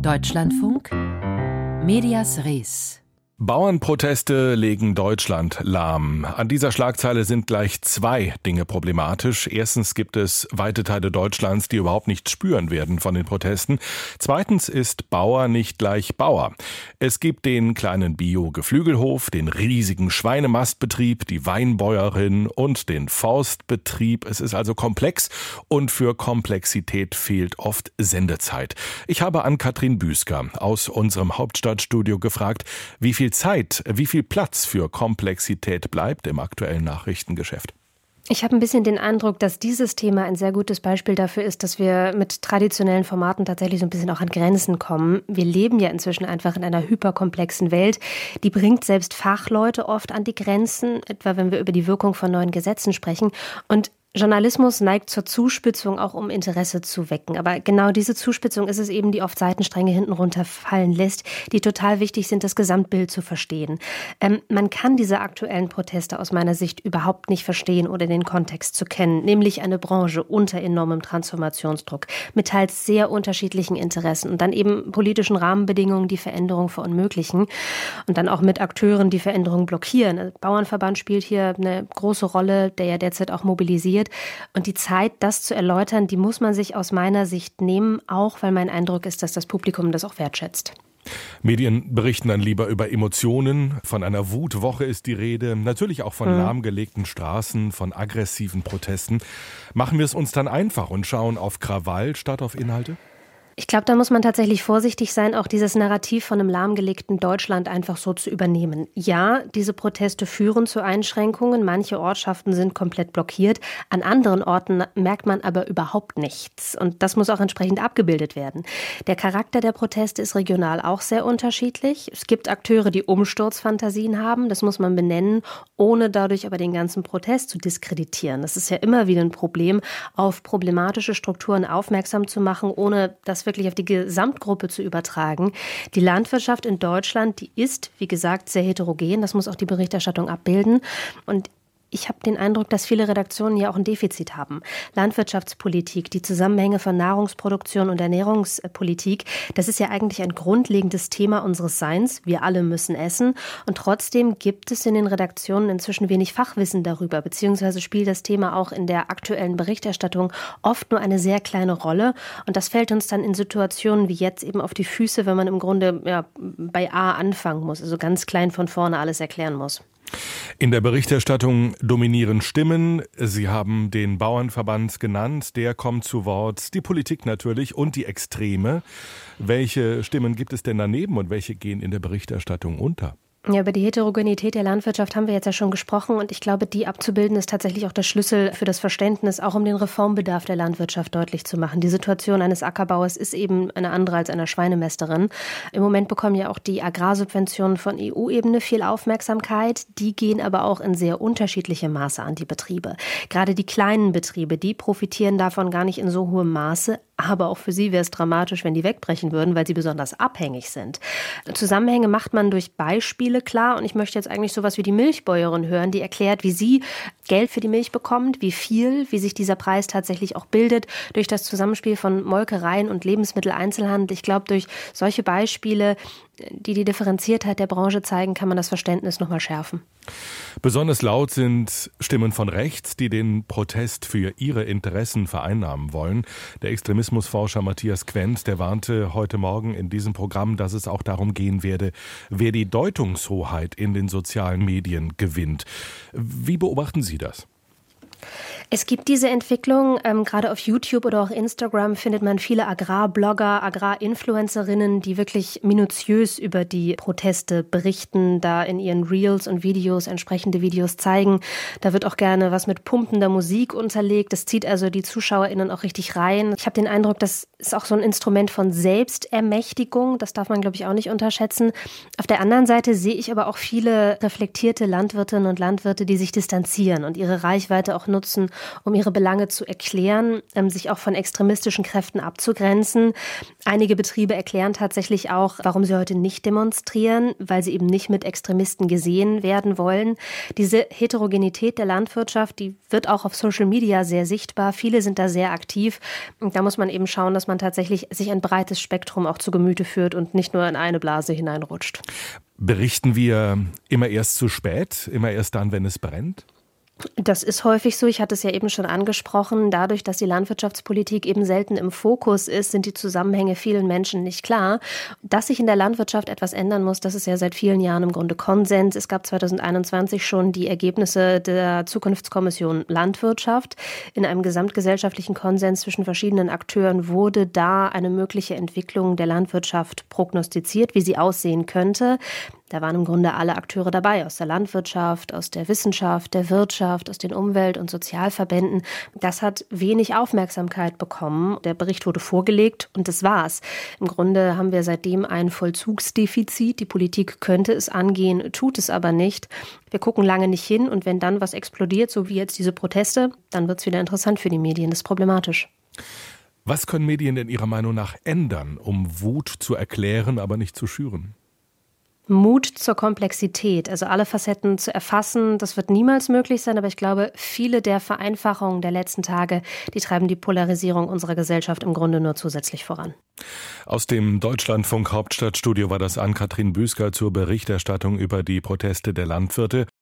Deutschlandfunk Medias Res. Bauernproteste legen Deutschland lahm. An dieser Schlagzeile sind gleich zwei Dinge problematisch. Erstens gibt es weite Teile Deutschlands, die überhaupt nichts spüren werden von den Protesten. Zweitens ist Bauer nicht gleich Bauer. Es gibt den kleinen Bio-Geflügelhof, den riesigen Schweinemastbetrieb, die Weinbäuerin und den Forstbetrieb. Es ist also komplex und für Komplexität fehlt oft Sendezeit. Ich habe Ann-Kathrin Büsker aus unserem Hauptstadtstudio gefragt, wie viel Zeit, wie viel Platz für Komplexität bleibt im aktuellen Nachrichtengeschäft? Ich habe ein bisschen den Eindruck, dass dieses Thema ein sehr gutes Beispiel dafür ist, dass wir mit traditionellen Formaten tatsächlich so ein bisschen auch an Grenzen kommen. Wir leben ja inzwischen einfach in einer hyperkomplexen Welt. Die bringt selbst Fachleute oft an die Grenzen, etwa wenn wir über die Wirkung von neuen Gesetzen sprechen. Und Journalismus neigt zur Zuspitzung, auch um Interesse zu wecken. Aber genau diese Zuspitzung ist es eben, die oft Seitenstränge hinten runterfallen lässt, die total wichtig sind, das Gesamtbild zu verstehen. Man kann diese aktuellen Proteste aus meiner Sicht überhaupt nicht verstehen oder den Kontext zu kennen, nämlich eine Branche unter enormem Transformationsdruck, mit teils sehr unterschiedlichen Interessen und dann eben politischen Rahmenbedingungen, die Veränderung verunmöglichen und dann auch mit Akteuren, die Veränderung blockieren. Der Bauernverband spielt hier eine große Rolle, der ja derzeit auch mobilisiert. Und die Zeit, das zu erläutern, die muss man sich aus meiner Sicht nehmen, auch weil mein Eindruck ist, dass das Publikum das auch wertschätzt. Medien berichten dann lieber über Emotionen. Von einer Wutwoche ist die Rede. Natürlich auch von lahmgelegten Straßen, von aggressiven Protesten. Machen wir es uns dann einfach und schauen auf Krawall statt auf Inhalte? Ich glaube, da muss man tatsächlich vorsichtig sein, auch dieses Narrativ von einem lahmgelegten Deutschland einfach so zu übernehmen. Ja, diese Proteste führen zu Einschränkungen. Manche Ortschaften sind komplett blockiert. An anderen Orten merkt man aber überhaupt nichts. Und das muss auch entsprechend abgebildet werden. Der Charakter der Proteste ist regional auch sehr unterschiedlich. Es gibt Akteure, die Umsturzfantasien haben. Das muss man benennen, ohne dadurch aber den ganzen Protest zu diskreditieren. Das ist ja immer wieder ein Problem, auf problematische Strukturen aufmerksam zu machen, ohne das wirklich auf die Gesamtgruppe zu übertragen. Die Landwirtschaft in Deutschland, die ist, wie gesagt, sehr heterogen. Das muss auch die Berichterstattung abbilden. Und ich habe den Eindruck, dass viele Redaktionen ja auch ein Defizit haben. Landwirtschaftspolitik, die Zusammenhänge von Nahrungsproduktion und Ernährungspolitik, das ist ja eigentlich ein grundlegendes Thema unseres Seins. Wir alle müssen essen. Und trotzdem gibt es in den Redaktionen inzwischen wenig Fachwissen darüber, beziehungsweise spielt das Thema auch in der aktuellen Berichterstattung oft nur eine sehr kleine Rolle. Und das fällt uns dann in Situationen wie jetzt eben auf die Füße, wenn man im Grunde bei A anfangen muss, also ganz klein von vorne alles erklären muss. In der Berichterstattung dominieren Stimmen. Sie haben den Bauernverband genannt, der kommt zu Wort. Die Politik natürlich und die Extreme. Welche Stimmen gibt es denn daneben und welche gehen in der Berichterstattung unter? Ja, über die Heterogenität der Landwirtschaft haben wir jetzt ja schon gesprochen und ich glaube, die abzubilden ist tatsächlich auch der Schlüssel für das Verständnis, auch um den Reformbedarf der Landwirtschaft deutlich zu machen. Die Situation eines Ackerbauers ist eben eine andere als einer Schweinemästerin. Im Moment bekommen ja auch die Agrarsubventionen von EU-Ebene viel Aufmerksamkeit. Die gehen aber auch in sehr unterschiedlichem Maße an die Betriebe. Gerade die kleinen Betriebe, die profitieren davon gar nicht in so hohem Maße. Aber auch für sie wäre es dramatisch, wenn die wegbrechen würden, weil sie besonders abhängig sind. Zusammenhänge macht man durch Beispiele klar. Und ich möchte jetzt eigentlich sowas wie die Milchbäuerin hören, die erklärt, wie sie Geld für die Milch bekommt, wie viel, wie sich dieser Preis tatsächlich auch bildet durch das Zusammenspiel von Molkereien und Lebensmitteleinzelhandel. Ich glaube, durch solche Beispiele, die die Differenziertheit der Branche zeigen, kann man das Verständnis nochmal schärfen. Besonders laut sind Stimmen von rechts, die den Protest für ihre Interessen vereinnahmen wollen. Der Extremismusforscher Matthias Quent, der warnte heute Morgen in diesem Programm, dass es auch darum gehen werde, wer die Deutungshoheit in den sozialen Medien gewinnt. Wie beobachten Sie das? Es gibt diese Entwicklung, gerade auf YouTube oder auch Instagram findet man viele Agrarblogger, Agrarinfluencerinnen, die wirklich minutiös über die Proteste berichten, da in ihren Reels und Videos entsprechende Videos zeigen. Da wird auch gerne was mit pumpender Musik unterlegt. Das zieht also die ZuschauerInnen auch richtig rein. Ich habe den Eindruck, das ist auch so ein Instrument von Selbstermächtigung. Das darf man, glaube ich, auch nicht unterschätzen. Auf der anderen Seite sehe ich aber auch viele reflektierte Landwirtinnen und Landwirte, die sich distanzieren und ihre Reichweite auch nutzen, um ihre Belange zu erklären, sich auch von extremistischen Kräften abzugrenzen. Einige Betriebe erklären tatsächlich auch, warum sie heute nicht demonstrieren, weil sie eben nicht mit Extremisten gesehen werden wollen. Diese Heterogenität der Landwirtschaft, die wird auch auf Social Media sehr sichtbar. Viele sind da sehr aktiv. Und da muss man eben schauen, dass man tatsächlich sich ein breites Spektrum auch zu Gemüte führt und nicht nur in eine Blase hineinrutscht. Berichten wir immer erst zu spät, immer erst dann, wenn es brennt? Das ist häufig so. Ich hatte es ja eben schon angesprochen. Dadurch, dass die Landwirtschaftspolitik eben selten im Fokus ist, sind die Zusammenhänge vielen Menschen nicht klar. Dass sich in der Landwirtschaft etwas ändern muss, das ist ja seit vielen Jahren im Grunde Konsens. Es gab 2021 schon die Ergebnisse der Zukunftskommission Landwirtschaft. In einem gesamtgesellschaftlichen Konsens zwischen verschiedenen Akteuren wurde da eine mögliche Entwicklung der Landwirtschaft prognostiziert, wie sie aussehen könnte. Da waren im Grunde alle Akteure dabei, aus der Landwirtschaft, aus der Wissenschaft, der Wirtschaft, aus den Umwelt- und Sozialverbänden. Das hat wenig Aufmerksamkeit bekommen. Der Bericht wurde vorgelegt und das war's. Im Grunde haben wir seitdem ein Vollzugsdefizit. Die Politik könnte es angehen, tut es aber nicht. Wir gucken lange nicht hin und wenn dann was explodiert, so wie jetzt diese Proteste, dann wird's wieder interessant für die Medien. Das ist problematisch. Was können Medien denn Ihrer Meinung nach ändern, um Wut zu erklären, aber nicht zu schüren? Mut zur Komplexität, also alle Facetten zu erfassen, das wird niemals möglich sein, aber ich glaube, viele der Vereinfachungen der letzten Tage, die treiben die Polarisierung unserer Gesellschaft im Grunde nur zusätzlich voran. Aus dem Deutschlandfunk Hauptstadtstudio war das Ann-Kathrin Büsker zur Berichterstattung über die Proteste der Landwirte.